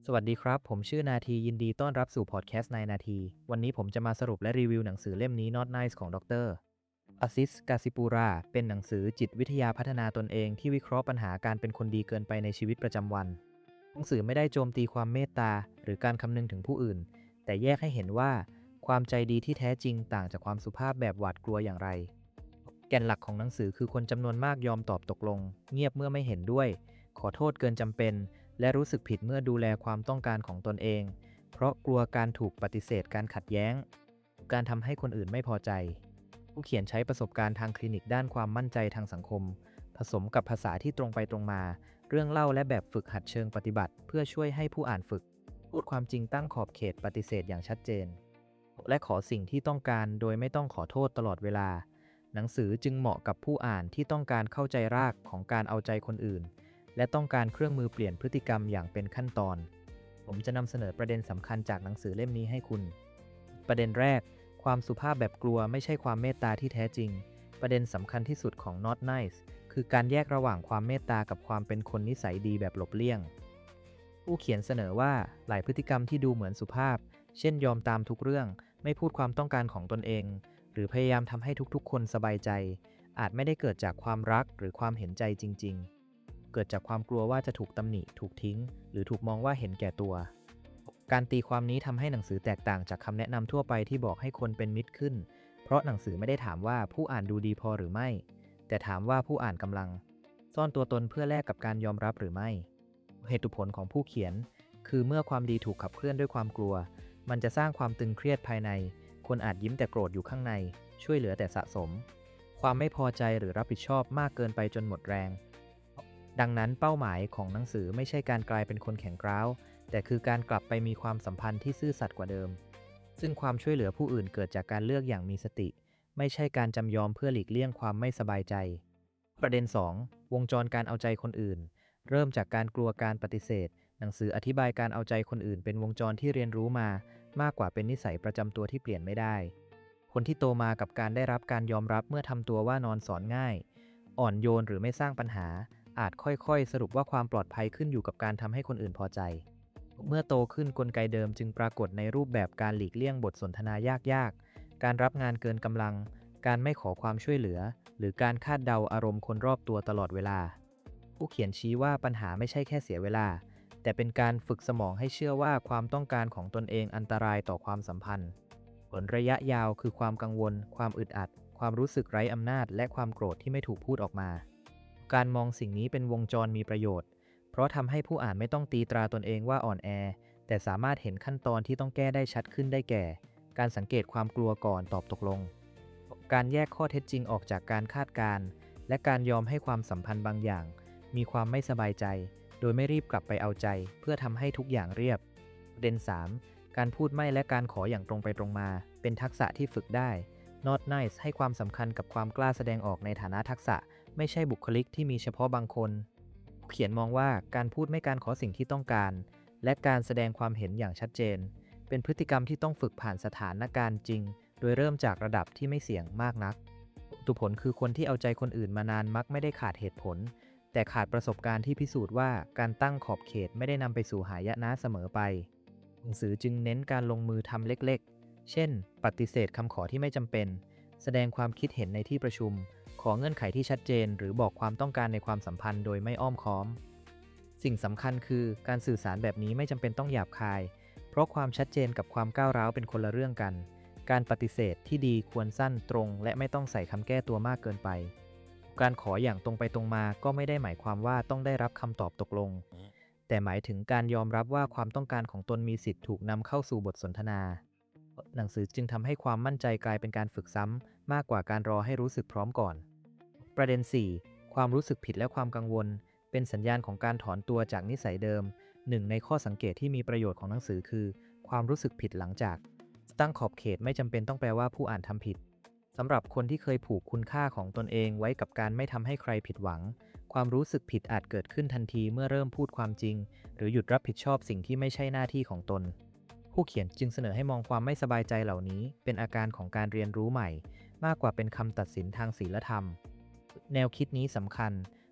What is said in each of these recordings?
สวัสดีครับผมชื่อนาทียินดีต้อนรับสู่พอดแคสต์นายนาทีวันนี้ผมจะมาสรุปและรีวิวหนังสือเล่มนี้ Not Nice ของดรอาซิสกาซิปูราเป็นหนังสือจิตวิทยาพัฒนาตนเองที่วิเคราะห์ปัญหาการเป็นคนดีเกินไปในชีวิตประจำวันหนังสือไม่ได้โจมตีความเมตตาหรือการคำนึงถึงผู้อื่นแต่แยกให้เห็นว่าความใจดีที่แท้จริงต่างจากความสุภาพแบบหวาดกลัวอย่างไรแก่นหลักของหนังสือคือคนจำนวนมากยอมตอบตกลงเงียบเมื่อไม่เห็นด้วยขอโทษเกินจำเป็นและรู้สึกผิดเมื่อดูแลความต้องการของตนเองเพราะกลัวการถูกปฏิเสธการขัดแย้งการทำให้คนอื่นไม่พอใจผู้เขียนใช้ประสบการณ์ทางคลินิกด้านความมั่นใจทางสังคมผสมกับภาษาที่ตรงไปตรงมาเรื่องเล่าและแบบฝึกหัดเชิงปฏิบัติเพื่อช่วยให้ผู้อ่านฝึกพูดความจริงตั้งขอบเขตปฏิเสธอย่างชัดเจนและขอสิ่งที่ต้องการโดยไม่ต้องขอโทษตลอดเวลาหนังสือจึงเหมาะกับผู้อ่านที่ต้องการเข้าใจรากของการเอาใจคนอื่นและต้องการเครื่องมือเปลี่ยนพฤติกรรมอย่างเป็นขั้นตอนผมจะนำเสนอประเด็นสำคัญจากหนังสือเล่มนี้ให้คุณประเด็นแรกความสุภาพแบบกลัวไม่ใช่ความเมตตาที่แท้จริงประเด็นสำคัญที่สุดของ Not Nice คือการแยกระหว่างความเมตตากับความเป็นคนนิสัยดีแบบหลบเลี่ยงผู้เขียนเสนอว่าหลายพฤติกรรมที่ดูเหมือนสุภาพเช่นยอมตามทุกเรื่องไม่พูดความต้องการของตนเองหรือพยายามทำให้ทุกๆคนสบายใจอาจไม่ได้เกิดจากความรักหรือความเห็นใจจริงๆเกิดจากความกลัวว่าจะถูกตำหนิถูกทิ้งหรือถูกมองว่าเห็นแก่ตัวการตีความนี้ทำให้หนังสือแตกต่างจากคำแนะนำทั่วไปที่บอกให้คนเป็นมิตรขึ้นเพราะหนังสือไม่ได้ถามว่าผู้อ่านดูดีพอหรือไม่แต่ถามว่าผู้อ่านกำลังซ่อนตัวตนเพื่อแลกกับการยอมรับหรือไม่เหตุผลของผู้เขียนคือเมื่อความดีถูกขับเคลื่อนด้วยความกลัวมันจะสร้างความตึงเครียดภายในคนอาจยิ้มแต่โกรธอยู่ข้างในช่วยเหลือแต่สะสมความไม่พอใจหรือรับผิดชอบมากเกินไปจนหมดแรงดังนั้นเป้าหมายของหนังสือไม่ใช่การกลายเป็นคนแข็งกร้าวแต่คือการกลับไปมีความสัมพันธ์ที่ซื่อสัตย์กว่าเดิมซึ่งความช่วยเหลือผู้อื่นเกิดจากการเลือกอย่างมีสติไม่ใช่การจำยอมเพื่อหลีกเลี่ยงความไม่สบายใจประเด็น2วงจรการเอาใจคนอื่นเริ่มจากการกลัวการปฏิเสธหนังสืออธิบายการเอาใจคนอื่นเป็นวงจรที่เรียนรู้มามากกว่าเป็นนิสัยประจำตัวที่เปลี่ยนไม่ได้คนที่โตมากับการได้รับการยอมรับเมื่อทำตัวว่านอนสอนง่ายอ่อนโยนหรือไม่สร้างปัญหาอาจค่อยๆสรุปว่าความปลอดภัยขึ้นอยู่กับการทำให้คนอื่นพอใจเมื่อโตขึ้นกลไกเดิมจึงปรากฏในรูปแบบการหลีกเลี่ยงบทสนทนายากๆการรับงานเกินกำลังการไม่ขอความช่วยเหลือหรือการคาดเดาอารมณ์คนรอบตัวตลอดเวลาผู้เขียนชี้ว่าปัญหาไม่ใช่แค่เสียเวลาแต่เป็นการฝึกสมองให้เชื่อว่าความต้องการของตนเองอันตรายต่อความสัมพันธ์ผลระยะยาวคือความกังวลความอึดอัดความรู้สึกไร้อำนาจและความโกรธที่ไม่ถูกพูดออกมาการมองสิ่งนี้เป็นวงจรมีประโยชน์เพราะทำให้ผู้อ่านไม่ต้องตีตราตนเองว่าอ่อนแอแต่สามารถเห็นขั้นตอนที่ต้องแก้ได้ชัดขึ้นได้แก่การสังเกตความกลัวก่อนตอบตกลงการแยกข้อเท็จจริงออกจากการคาดการณ์และการยอมให้ความสัมพันธ์บางอย่างมีความไม่สบายใจโดยไม่รีบกลับไปเอาใจเพื่อทำให้ทุกอย่างเรียบประเด็น3การพูดไม่และการขออย่างตรงไปตรงมาเป็นทักษะที่ฝึกได้ Not Nice ให้ความสำคัญกับความกล้าแสดงออกในฐานะทักษะไม่ใช่บุคลิกที่มีเฉพาะบางคนผู้เขียนมองว่าการพูดไม่การขอสิ่งที่ต้องการและการแสดงความเห็นอย่างชัดเจนเป็นพฤติกรรมที่ต้องฝึกผ่านสถานการณ์จริงโดยเริ่มจากระดับที่ไม่เสี่ยงมากนักผลคือคนที่เอาใจคนอื่นมานานมักไม่ได้ขาดเหตุผลแต่ขาดประสบการณ์ที่พิสูจน์ว่าการตั้งขอบเขตไม่ได้นำไปสู่หายนะเสมอไปหนังสือจึงเน้นการลงมือทำเล็กๆเช่นปฏิเสธคำขอที่ไม่จำเป็นแสดงความคิดเห็นในที่ประชุมขอเงื่อนไขที่ชัดเจนหรือบอกความต้องการในความสัมพันธ์โดยไม่อ้อมค้อมสิ่งสำคัญคือการสื่อสารแบบนี้ไม่จำเป็นต้องหยาบคายเพราะความชัดเจนกับความก้าวร้าวเป็นคนละเรื่องกันการปฏิเสธที่ดีควรสั้นตรงและไม่ต้องใส่คำแก้ตัวมากเกินไปการขออย่างตรงไปตรงมาก็ไม่ได้หมายความว่าต้องได้รับคำตอบตกลงแต่หมายถึงการยอมรับว่าความต้องการของตนมีสิทธิ์ถูกนำเข้าสู่บทสนทนาหนังสือจึงทำให้ความมั่นใจกลายเป็นการฝึกซ้ำมากกว่าการรอให้รู้สึกพร้อมก่อนประเด็น4ความรู้สึกผิดและความกังวลเป็นสัญญาณของการถอนตัวจากนิสัยเดิมหนึ่งในข้อสังเกตที่มีประโยชน์ของหนังสือคือความรู้สึกผิดหลังจากตั้งขอบเขตไม่จำเป็นต้องแปลว่าผู้อ่านทำผิดสำหรับคนที่เคยผูกคุณค่าของตนเองไว้กับการไม่ทำให้ใครผิดหวังความรู้สึกผิดอาจเกิดขึ้นทันทีเมื่อเริ่มพูดความจริงหรือหยุดรับผิดชอบสิ่งที่ไม่ใช่หน้าที่ของตนผู้เขียนจึงเสนอให้มองความไม่สบายใจเหล่านี้เป็นอาการของการเรียนรู้ใหม่มากกว่าเป็นคำตัดสินทางศีลธรรมแนวคิดนี้สำคัญ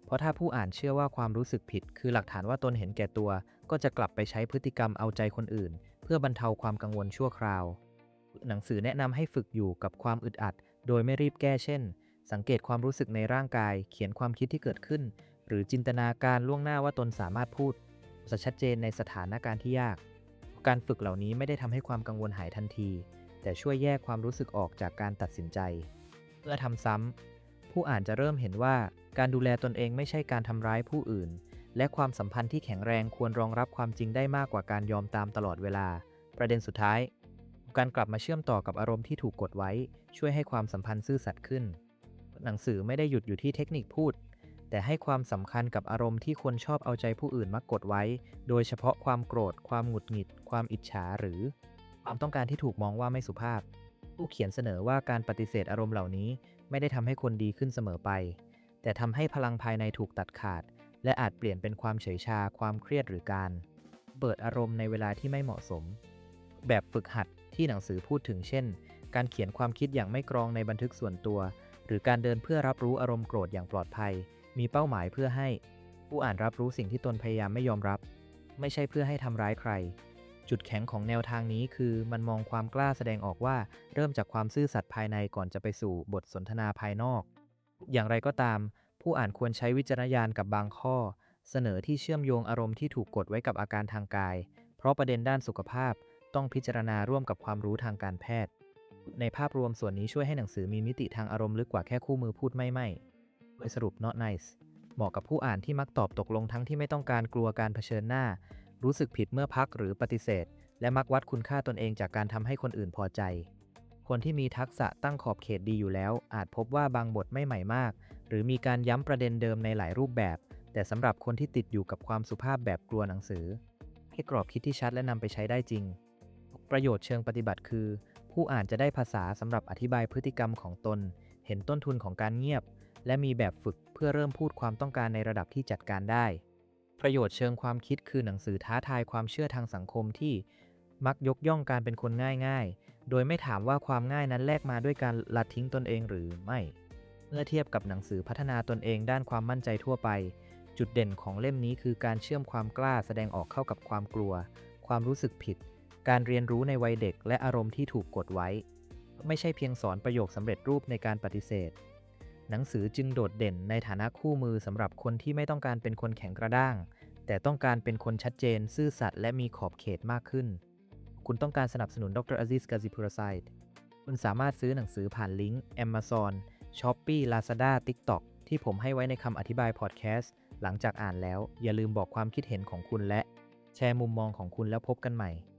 เพราะถ้าผู้อ่านเชื่อว่าความรู้สึกผิดคือหลักฐานว่าตนเห็นแก่ตัวก็จะกลับไปใช้พฤติกรรมเอาใจคนอื่นเพื่อบรรเทาความกังวลชั่วคราวหนังสือแนะนำให้ฝึกอยู่กับความอึดอัดโดยไม่รีบแก้เช่นสังเกตความรู้สึกในร่างกายเขียนความคิดที่เกิดขึ้นหรือจินตนาการล่วงหน้าว่าตนสามารถพูดชัดเจนในสถานการณ์ที่ยากการฝึกเหล่านี้ไม่ได้ทำให้ความกังวลหายทันทีแต่ช่วยแยกความรู้สึกออกจากการตัดสินใจเมื่อทำซ้ำผู้อ่านจะเริ่มเห็นว่าการดูแลตนเองไม่ใช่การทำร้ายผู้อื่นและความสัมพันธ์ที่แข็งแรงควรรองรับความจริงได้มากกว่าการยอมตามตลอดเวลาประเด็นสุดท้ายการกลับมาเชื่อมต่อกับอารมณ์ที่ถูกกดไว้ช่วยให้ความสัมพันธ์ซื่อสัตย์ขึ้นหนังสือไม่ได้หยุดอยู่ที่เทคนิคพูดแต่ให้ความสำคัญกับอารมณ์ที่คนชอบเอาใจผู้อื่นมักกดไว้โดยเฉพาะความโกรธความหงุดหงิดความอิจฉาหรือความต้องการที่ถูกมองว่าไม่สุภาพผู้เขียนเสนอว่าการปฏิเสธอารมณ์เหล่านี้ไม่ได้ทำให้คนดีขึ้นเสมอไปแต่ทำให้พลังภายในถูกตัดขาดและอาจเปลี่ยนเป็นความเฉยชาความเครียดหรือการเปิดอารมณ์ในเวลาที่ไม่เหมาะสมแบบฝึกหัดที่หนังสือพูดถึงเช่นการเขียนความคิดอย่างไม่กรองในบันทึกส่วนตัวหรือการเดินเพื่อรับรู้อารมณ์โกรธอย่างปลอดภัยมีเป้าหมายเพื่อให้ผู้อ่านรับรู้สิ่งที่ตนพยายามไม่ยอมรับไม่ใช่เพื่อให้ทำร้ายใครจุดแข็งของแนวทางนี้คือมันมองความกล้าแสดงออกว่าเริ่มจากความซื่อสัตย์ภายในก่อนจะไปสู่บทสนทนาภายนอกอย่างไรก็ตามผู้อ่านควรใช้วิจารณญาณกับบางข้อเสนอที่เชื่อมโยงอารมณ์ที่ถูกกดไว้กับอาการทางกายเพราะประเด็นด้านสุขภาพต้องพิจารณาร่วมกับความรู้ทางการแพทย์ในภาพรวมส่วนนี้ช่วยให้หนังสือมีมิติทางอารมณ์ลึกกว่าแค่คู่มือพูดไม่โดยสรุป not nice เหมาะกับผู้อ่านที่มักตอบตกลงทั้งที่ไม่ต้องการกลัวการเผชิญหน้ารู้สึกผิดเมื่อพักหรือปฏิเสธและมักวัดคุณค่าตนเองจากการทำให้คนอื่นพอใจคนที่มีทักษะตั้งขอบเขตดีอยู่แล้วอาจพบว่าบางบทไม่ใหม่มากหรือมีการย้ำประเด็นเดิมในหลายรูปแบบแต่สำหรับคนที่ติดอยู่กับความสุภาพแบบกลัวหนังสือให้กรอบคิดที่ชัดและนำไปใช้ได้จริงประโยชน์เชิงปฏิบัติคือผู้อ่านจะได้ภาษาสำหรับอธิบายพฤติกรรมของตนเห็นต้นทุนของการเงียบและมีแบบฝึกเพื่อเริ่มพูดความต้องการในระดับที่จัดการได้ประโยชน์เชิงความคิดคือหนังสือท้าทายความเชื่อทางสังคมที่มักยกย่องการเป็นคนง่ายๆโดยไม่ถามว่าความง่ายนั้นแลกมาด้วยการละทิ้งตนเองหรือไม่เมื่อเทียบกับหนังสือพัฒนาตนเองด้านความมั่นใจทั่วไปจุดเด่นของเล่มนี้คือการเชื่อมความกล้าแสดงออกเข้ากับความกลัวความรู้สึกผิดการเรียนรู้ในวัยเด็กและอารมณ์ที่ถูกกดไว้ไม่ใช่เพียงสอนประโยคสำเร็จรูปในการปฏิเสธหนังสือจึงโดดเด่นในฐานะคู่มือสำหรับคนที่ไม่ต้องการเป็นคนแข็งกระด้างแต่ต้องการเป็นคนชัดเจนซื่อสัตย์และมีขอบเขตมากขึ้นคุณต้องการสนับสนุนดร. Aziz Gazipura Said คุณสามารถซื้อหนังสือผ่านลิงก์ Amazon, Shopee, Lazada, TikTok ที่ผมให้ไว้ในคำอธิบายพอดแคสต์หลังจากอ่านแล้วอย่าลืมบอกความคิดเห็นของคุณและแชร์มุมมองของคุณแล้วพบกันใหม่